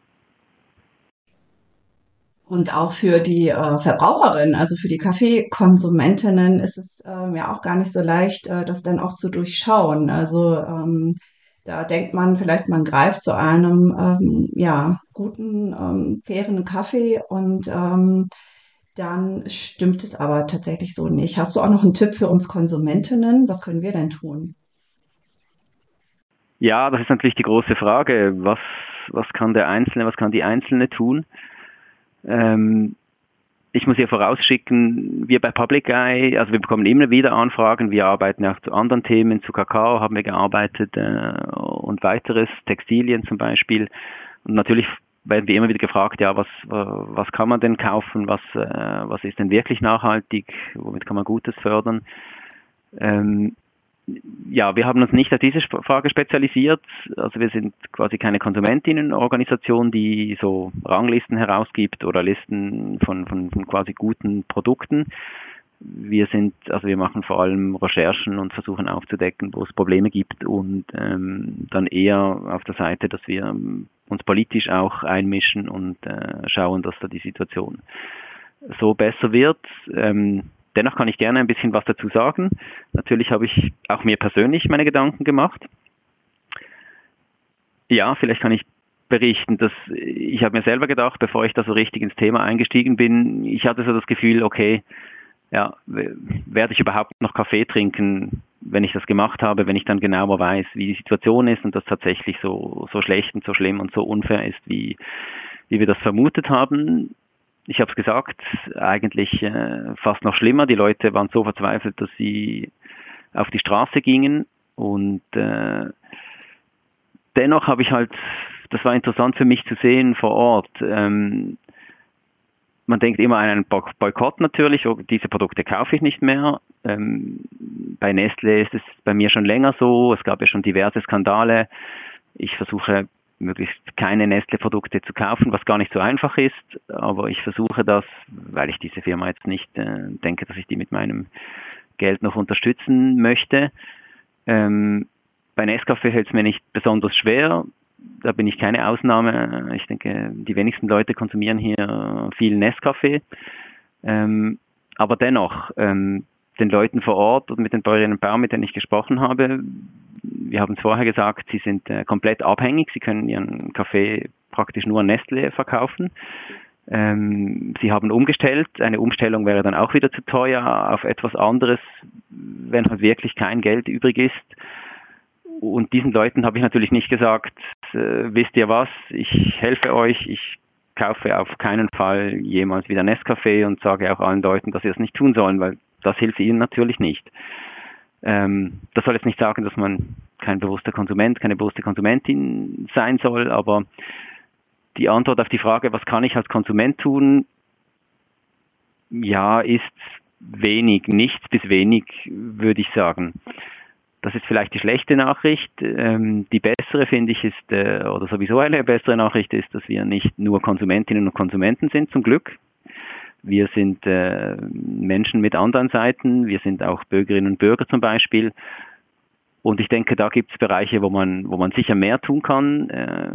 Und auch für die äh, Verbraucherinnen, also für die Kaffeekonsumentinnen, ist es äh, ja auch gar nicht so leicht, äh, das dann auch zu durchschauen. Also ähm, da denkt man vielleicht, man greift zu einem ähm, ja guten, ähm, fairen Kaffee und ähm, dann stimmt es aber tatsächlich so nicht. Hast du auch noch einen Tipp für uns Konsumentinnen? Was können wir denn tun? Ja, das ist natürlich die große Frage. Was, was kann der Einzelne, was kann die Einzelne tun? Ähm, ich muss hier vorausschicken, wir bei Public Eye, also wir bekommen immer wieder Anfragen, wir arbeiten auch zu anderen Themen, zu Kakao haben wir gearbeitet äh, und weiteres, Textilien zum Beispiel. Und natürlich werden wir immer wieder gefragt, ja, was, was kann man denn kaufen, was, äh, was ist denn wirklich nachhaltig, womit kann man Gutes fördern. Ähm, ja, wir haben uns nicht auf diese Frage spezialisiert, also wir sind quasi keine Konsumentinnenorganisation, die so Ranglisten herausgibt oder Listen von, von, von quasi guten Produkten. Wir sind, also wir machen vor allem Recherchen und versuchen aufzudecken, wo es Probleme gibt und ähm, dann eher auf der Seite, dass wir uns politisch auch einmischen und äh, schauen, dass da die Situation so besser wird. Ähm, dennoch kann ich gerne ein bisschen was dazu sagen. Natürlich habe ich auch mir persönlich meine Gedanken gemacht. Ja, vielleicht kann ich berichten, dass ich habe mir selber gedacht, bevor ich da so richtig ins Thema eingestiegen bin, ich hatte so das Gefühl, okay, ja, werde ich überhaupt noch Kaffee trinken, wenn ich das gemacht habe, wenn ich dann genauer weiß, wie die Situation ist und das tatsächlich so, so schlecht und so schlimm und so unfair ist, wie, wie wir das vermutet haben. Ich habe es gesagt, eigentlich äh, fast noch schlimmer. Die Leute waren so verzweifelt, dass sie auf die Straße gingen und äh, dennoch habe ich halt, das war interessant für mich zu sehen vor Ort, ähm, man denkt immer an einen Boykott natürlich, oh, diese Produkte kaufe ich nicht mehr. Ähm, bei Nestle ist es bei mir schon länger so, es gab ja schon diverse Skandale. Ich versuche möglichst keine Nestle-Produkte zu kaufen, was gar nicht so einfach ist, aber ich versuche das, weil ich diese Firma jetzt nicht äh, denke, dass ich die mit meinem Geld noch unterstützen möchte. Ähm, bei Nescafé hält es mir nicht besonders schwer. da bin ich keine Ausnahme. Ich denke, die wenigsten Leute konsumieren hier viel Nescafé. Ähm, aber dennoch, ähm, den Leuten vor Ort und mit den Bäuerinnen und Bauern, mit denen ich gesprochen habe, wir haben es vorher gesagt, sie sind äh, komplett abhängig. Sie können ihren Kaffee praktisch nur an Nestlé verkaufen. Ähm, sie haben umgestellt. Eine Umstellung wäre dann auch wieder zu teuer auf etwas anderes, wenn halt wirklich kein Geld übrig ist. Und diesen Leuten habe ich natürlich nicht gesagt, äh, wisst ihr was, ich helfe euch, ich kaufe auf keinen Fall jemals wieder Nescafé und sage auch allen Leuten, dass sie es nicht tun sollen, weil das hilft ihnen natürlich nicht. Ähm, das soll jetzt nicht sagen, dass man kein bewusster Konsument, keine bewusste Konsumentin sein soll, aber die Antwort auf die Frage, was kann ich als Konsument tun, ja, ist wenig, nichts bis wenig, würde ich sagen. Das ist vielleicht die schlechte Nachricht. Ähm, die bessere, finde ich, ist, äh, oder sowieso eine bessere Nachricht ist, dass wir nicht nur Konsumentinnen und Konsumenten sind, zum Glück. Wir sind äh, Menschen mit anderen Seiten. Wir sind auch Bürgerinnen und Bürger zum Beispiel. Und ich denke, da gibt es Bereiche, wo man, wo man sicher mehr tun kann. Äh,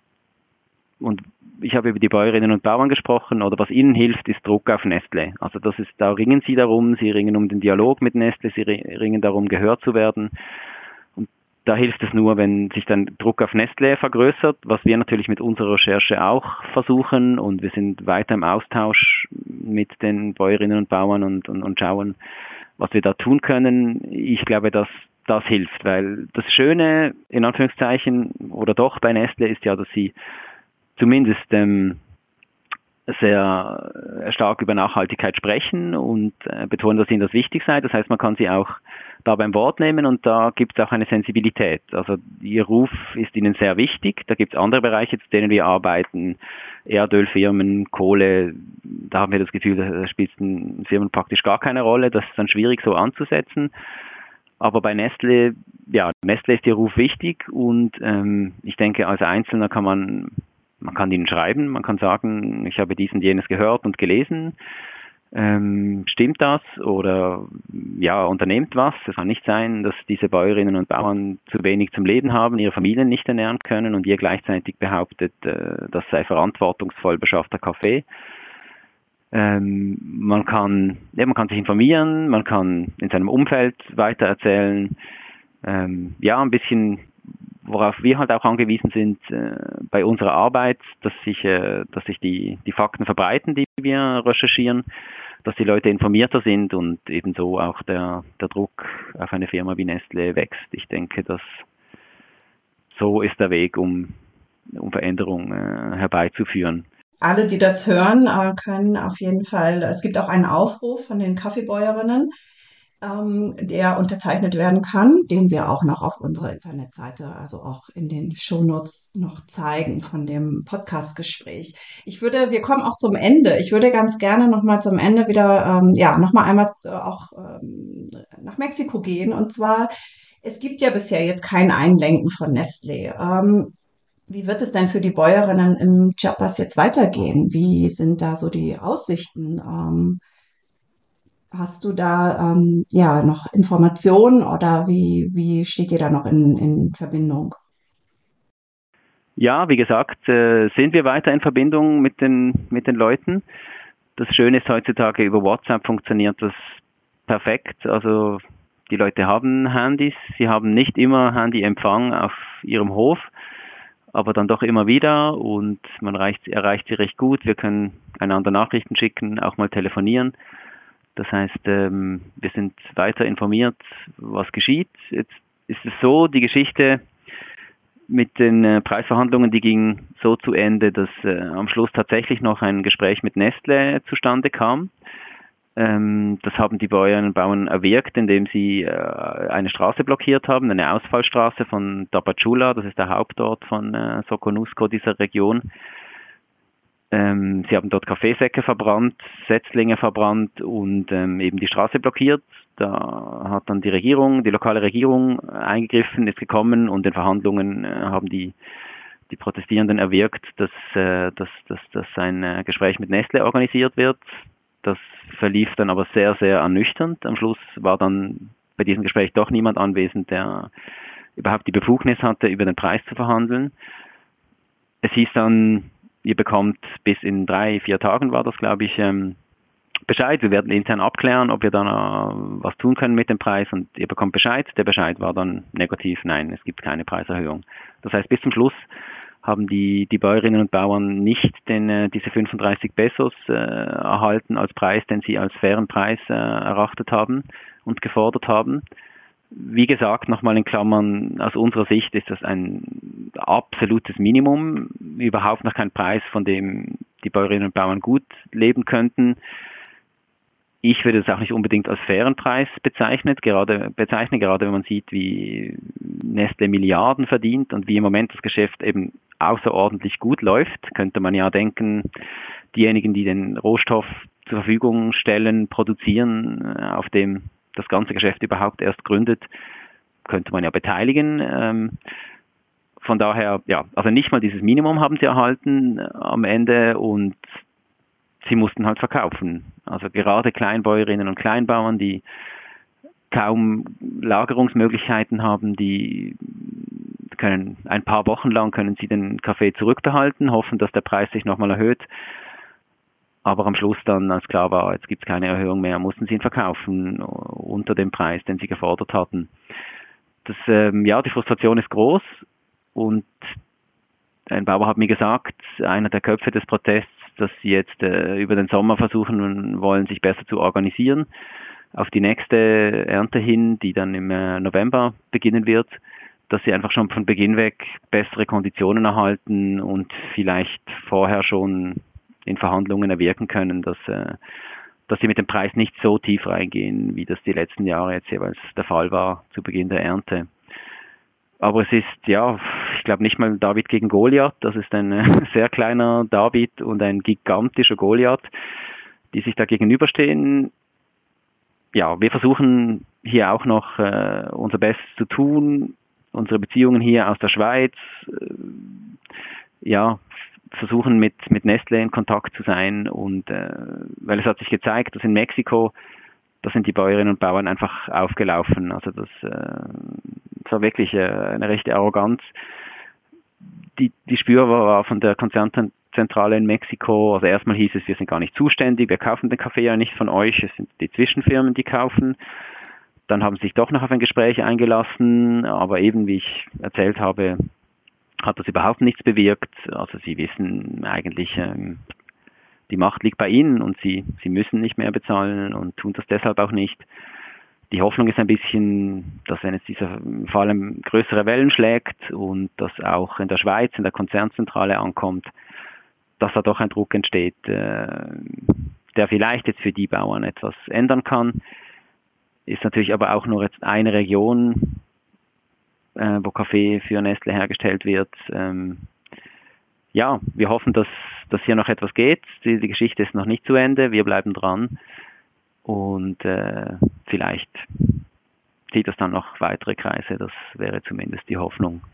und ich habe über die Bäuerinnen und Bauern gesprochen, oder was ihnen hilft, ist Druck auf Nestlé. Also das ist, da ringen sie darum, sie ringen um den Dialog mit Nestlé, sie ringen darum, gehört zu werden. Und da hilft es nur, wenn sich dann Druck auf Nestlé vergrößert, was wir natürlich mit unserer Recherche auch versuchen, und wir sind weiter im Austausch mit den Bäuerinnen und Bauern und, und, und schauen, was wir da tun können. Ich glaube, dass das hilft, weil das Schöne, in Anführungszeichen, oder doch bei Nestlé ist ja, dass sie zumindest ähm, sehr stark über Nachhaltigkeit sprechen und äh, betonen, dass ihnen das wichtig sei. Das heißt, man kann sie auch da beim Wort nehmen, und da gibt es auch eine Sensibilität. Also ihr Ruf ist ihnen sehr wichtig. Da gibt es andere Bereiche, zu denen wir arbeiten, Erdölfirmen, Kohle. Da haben wir das Gefühl, da spielt den Firmen praktisch gar keine Rolle. Das ist dann schwierig so anzusetzen. Aber bei Nestlé, ja, Nestlé ist ihr Ruf wichtig, und ähm, ich denke, als Einzelner kann man Man kann ihnen schreiben, man kann sagen, ich habe dies und jenes gehört und gelesen. Ähm, stimmt das? Oder ja, unternehmt was. Es kann nicht sein, dass diese Bäuerinnen und Bauern zu wenig zum Leben haben, ihre Familien nicht ernähren können, und ihr gleichzeitig behauptet, äh, das sei verantwortungsvoll beschaffter Kaffee. Ähm, man kann, ja, man kann sich informieren, man kann in seinem Umfeld weitererzählen. Ähm, ja, ein bisschen, worauf wir halt auch angewiesen sind äh, bei unserer Arbeit, dass sich, äh, dass sich die, die Fakten verbreiten, die wir recherchieren, dass die Leute informierter sind und ebenso auch der, der Druck auf eine Firma wie Nestlé wächst. Ich denke, dass so ist der Weg, um, um Veränderung äh, herbeizuführen. Alle, die das hören, äh, können auf jeden Fall, es gibt auch einen Aufruf von den Kaffeebäuerinnen, ähm, der unterzeichnet werden kann, den wir auch noch auf unserer Internetseite, also auch in den Shownotes noch zeigen von dem Podcastgespräch. Ich würde, wir kommen auch zum Ende. Ich würde ganz gerne nochmal zum Ende wieder, ähm, ja, nochmal einmal äh, auch ähm, nach Mexiko gehen. Und zwar, es gibt ja bisher jetzt kein Einlenken von Nestlé. Ähm, Wie wird es denn für die Bäuerinnen im Chiapas jetzt weitergehen? Wie sind da so die Aussichten? Ähm, hast du da ähm, ja noch Informationen, oder wie, wie steht ihr da noch in, in Verbindung? Ja, wie gesagt, äh, sind wir weiter in Verbindung mit den, mit den Leuten. Das Schöne ist, heutzutage über WhatsApp funktioniert das perfekt. Also die Leute haben Handys, sie haben nicht immer Handyempfang auf ihrem Hof, aber dann doch immer wieder, und man erreicht, erreicht sie recht gut. Wir können einander Nachrichten schicken, auch mal telefonieren. Das heißt, ähm, wir sind weiter informiert, was geschieht. Jetzt ist es so, die Geschichte mit den äh, Preisverhandlungen, die ging so zu Ende, dass äh, am Schluss tatsächlich noch ein Gespräch mit Nestlé zustande kam. Ähm, das haben die Bäuerinnen und Bauern erwirkt, indem sie äh, eine Straße blockiert haben, eine Ausfallstraße von Tapachula, das ist der Hauptort von äh, Soconusco, dieser Region. Ähm, sie haben dort Kaffeesäcke verbrannt, Setzlinge verbrannt und ähm, eben die Straße blockiert. Da hat dann die Regierung, die lokale Regierung eingegriffen, ist gekommen, und in Verhandlungen äh, haben die die Protestierenden erwirkt, dass, äh, dass, dass, dass ein äh, Gespräch mit Nestlé organisiert wird. Das verlief dann aber sehr, sehr ernüchternd. Am Schluss war dann bei diesem Gespräch doch niemand anwesend, der überhaupt die Befugnis hatte, über den Preis zu verhandeln. es hieß dann, ihr bekommt bis in drei, vier Tagen war das, glaube ich, ähm, Bescheid. Wir werden intern abklären, ob wir dann äh, was tun können mit dem Preis und ihr bekommt Bescheid. Der Bescheid war dann negativ, nein, es gibt keine Preiserhöhung. Das heißt, bis zum Schluss haben die, die Bäuerinnen und Bauern nicht den, äh, diese fünfunddreißig Pesos äh, erhalten als Preis, den sie als fairen Preis äh, erachtet haben und gefordert haben. Wie gesagt, nochmal in Klammern, aus unserer Sicht ist das ein absolutes Minimum, überhaupt noch kein Preis, von dem die Bäuerinnen und Bauern gut leben könnten. Ich würde es auch nicht unbedingt als fairen Preis bezeichnen, gerade, bezeichnen, gerade wenn man sieht, wie Nestlé Milliarden verdient und wie im Moment das Geschäft eben außerordentlich gut läuft, könnte man ja denken, diejenigen, die den Rohstoff zur Verfügung stellen, produzieren, auf dem das ganze Geschäft überhaupt erst gründet, könnte man ja beteiligen. Ähm, von daher, ja, also nicht mal dieses Minimum haben sie erhalten am Ende und sie mussten halt verkaufen. Also gerade Kleinbäuerinnen und Kleinbauern, die kaum Lagerungsmöglichkeiten haben, die können ein paar Wochen lang können sie den Kaffee zurückbehalten, hoffen, dass der Preis sich nochmal erhöht. Aber am Schluss dann, als klar war, jetzt gibt es keine Erhöhung mehr, mussten sie ihn verkaufen unter dem Preis, den sie gefordert hatten. Das, ähm, ja, die Frustration ist groß und ein Bauer hat mir gesagt, einer der Köpfe des Protests, dass sie jetzt äh, über den Sommer versuchen wollen, sich besser zu organisieren auf die nächste Ernte hin, die dann im äh, November beginnen wird, dass sie einfach schon von Beginn weg bessere Konditionen erhalten und vielleicht vorher schon in Verhandlungen erwirken können, dass, äh, dass sie mit dem Preis nicht so tief reingehen, wie das die letzten Jahre jetzt jeweils der Fall war zu Beginn der Ernte. Aber es ist, ja, ich glaube nicht mal David gegen Goliath, das ist ein äh, sehr kleiner David und ein gigantischer Goliath, die sich da gegenüberstehen. Ja, wir versuchen hier auch noch äh, unser Bestes zu tun, unsere Beziehungen hier aus der Schweiz, äh, ja, versuchen mit, mit Nestlé in Kontakt zu sein und äh, weil es hat sich gezeigt, dass in Mexiko, da sind die Bäuerinnen und Bauern einfach aufgelaufen. Also das, äh, das war wirklich äh, eine rechte Arroganz. Die, die spürbar war von der Konzernzentrale in Mexiko. Also erstmal hieß es, wir sind gar nicht zuständig, wir kaufen den Kaffee ja nicht von euch, es sind die Zwischenfirmen, die kaufen. Dann haben sie sich doch noch auf ein Gespräch eingelassen, aber eben, wie ich erzählt habe, hat das überhaupt nichts bewirkt. Also sie wissen eigentlich, ähm, die Macht liegt bei ihnen und sie, sie müssen nicht mehr bezahlen und tun das deshalb auch nicht. Die Hoffnung ist ein bisschen, dass wenn jetzt dieser vor allem größere Wellen schlägt und das auch in der Schweiz, in der Konzernzentrale ankommt, dass da doch ein Druck entsteht, äh, der vielleicht jetzt für die Bauern etwas ändern kann. Ist natürlich aber auch nur jetzt eine Region, äh, wo Kaffee für Nestlé hergestellt wird. Ähm, ja, wir hoffen, dass, dass hier noch etwas geht. Die, die Geschichte ist noch nicht zu Ende. Wir bleiben dran. Und äh, vielleicht zieht das dann noch weitere Kreise. Das wäre zumindest die Hoffnung.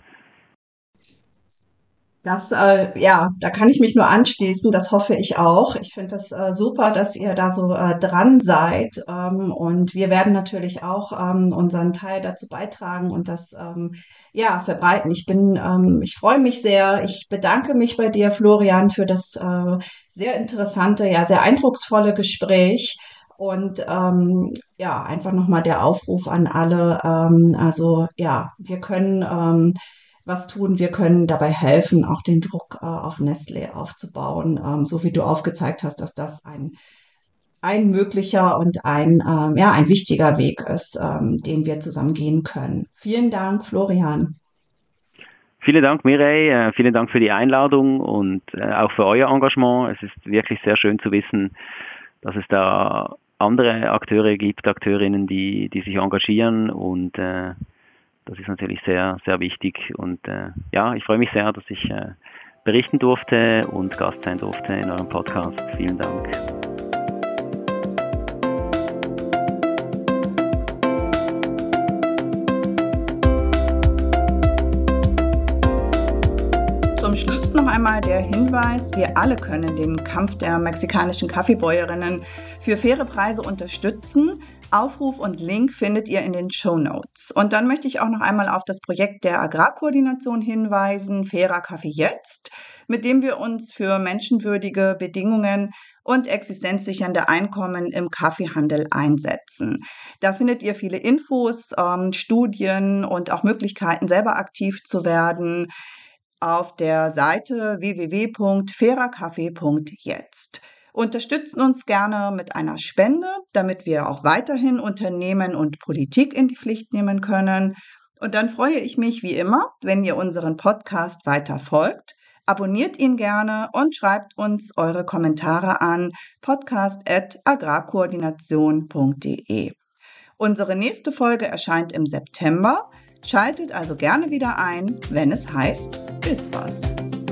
Das, äh, ja, da kann ich mich nur anschließen. Das hoffe ich auch. Ich finde das äh, super, dass ihr da so äh, dran seid. Ähm, und wir werden natürlich auch ähm, unseren Teil dazu beitragen und das ähm, ja verbreiten. Ich bin, ähm, ich freue mich sehr. Ich bedanke mich bei dir, Florian, für das äh, sehr interessante, ja sehr eindrucksvolle Gespräch. Und ähm, ja, einfach nochmal der Aufruf an alle. Ähm, also ja, wir können ähm, was tun, wir können dabei helfen, auch den Druck äh, auf Nestlé aufzubauen, ähm, so wie du aufgezeigt hast, dass das ein, ein möglicher und ein, ähm, ja, ein wichtiger Weg ist, ähm, den wir zusammen gehen können. Vielen Dank, Florian. Vielen Dank, Mireille, äh, vielen Dank für die Einladung und äh, auch für euer Engagement. Es ist wirklich sehr schön zu wissen, dass es da andere Akteure gibt, Akteurinnen, die, die sich engagieren und äh, das ist natürlich sehr, sehr wichtig und äh, ja, ich freue mich sehr, dass ich äh, berichten durfte und Gast sein durfte in eurem Podcast. Vielen Dank. Zum Schluss noch einmal der Hinweis, wir alle können den Kampf der mexikanischen Kaffeebäuerinnen für faire Preise unterstützen. Aufruf und Link findet ihr in den Shownotes. Und dann möchte ich auch noch einmal auf das Projekt der Agrarkoordination hinweisen, Fairer Kaffee jetzt, mit dem wir uns für menschenwürdige Bedingungen und existenzsichernde Einkommen im Kaffeehandel einsetzen. Da findet ihr viele Infos, ähm, Studien und auch Möglichkeiten, selber aktiv zu werden auf der Seite w w w punkt fairer kaffee punkt jetzt. Unterstützt uns gerne mit einer Spende, damit wir auch weiterhin Unternehmen und Politik in die Pflicht nehmen können. Und dann freue ich mich wie immer, wenn ihr unseren Podcast weiter folgt. Abonniert ihn gerne und schreibt uns eure Kommentare an podcast at agrarkoordination punkt de. Unsere nächste Folge erscheint im September. Schaltet also gerne wieder ein, wenn es heißt, ist was.